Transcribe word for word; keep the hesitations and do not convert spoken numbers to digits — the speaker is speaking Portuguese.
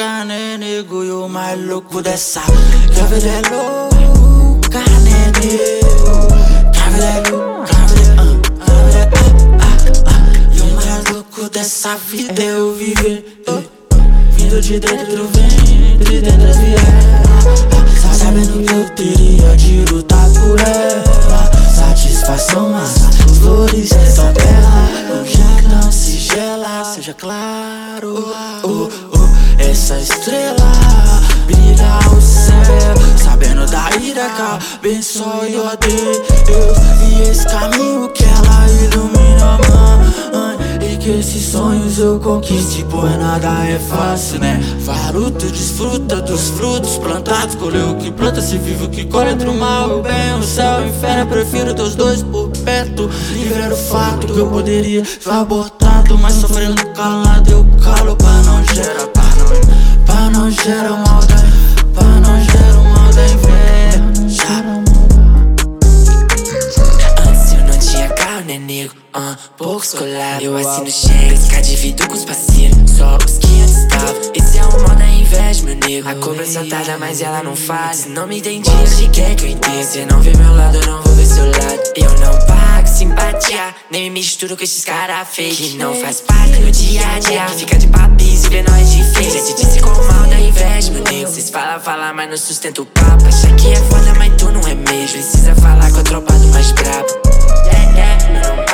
fita, né, nego? E o mais louco dessa que a vida é louca, né, nego? Que a vida é louca, a vida é, ah, a vida é, ah, ah, ah. E o mais louco dessa vida é eu viver, uh, vindo de dentro, vem de dentro as vieras, sabendo que eu teria de lutar por ela. Satisfação, massa, flores da terra, o que não se gela, seja claro. Oh, oh, essa estrela brilha ao céu, sabendo da ira que abençoe, ó Deus. E esse caminho que ela ilumina, mãe, e que esses sonhos eu conquiste, pois nada é fácil, né? Faruto desfruta dos frutos plantados, colheu o que planta, se vive o que colhe, entre o mal e o bem, o céu e o inferno. Eu prefiro teus dois por perto, livre era o fato que eu poderia ser abortado, mas sofrendo calado eu calo pra não gerar, pra não, pra não gerar maldade, pra não gerar mal da inveja. Antes eu não tinha carro, né, nego? Uh, pouco escolar, eu assino cheques, cá divido com os parceiros, só os que antes estavam. Esse é o mal da inveja, meu nego. A cobrança tarda, mas ela não faz. Se não me entendi, se quer que eu entenda. Cê não vê meu lado, eu não vou ver seu lado. Eu não pago simpatia, nem me misturo com esses cara fake que não faz parte do dia a dia, que fica de papis e vê nós de fake. Já te disse com o mal da inveja, meu nego. Cês falam, falam, mas não sustenta o papo. Acha que é foda, mas tu não é mesmo. Precisa falar com a tropa do mais brabo. Yeah, yeah, não.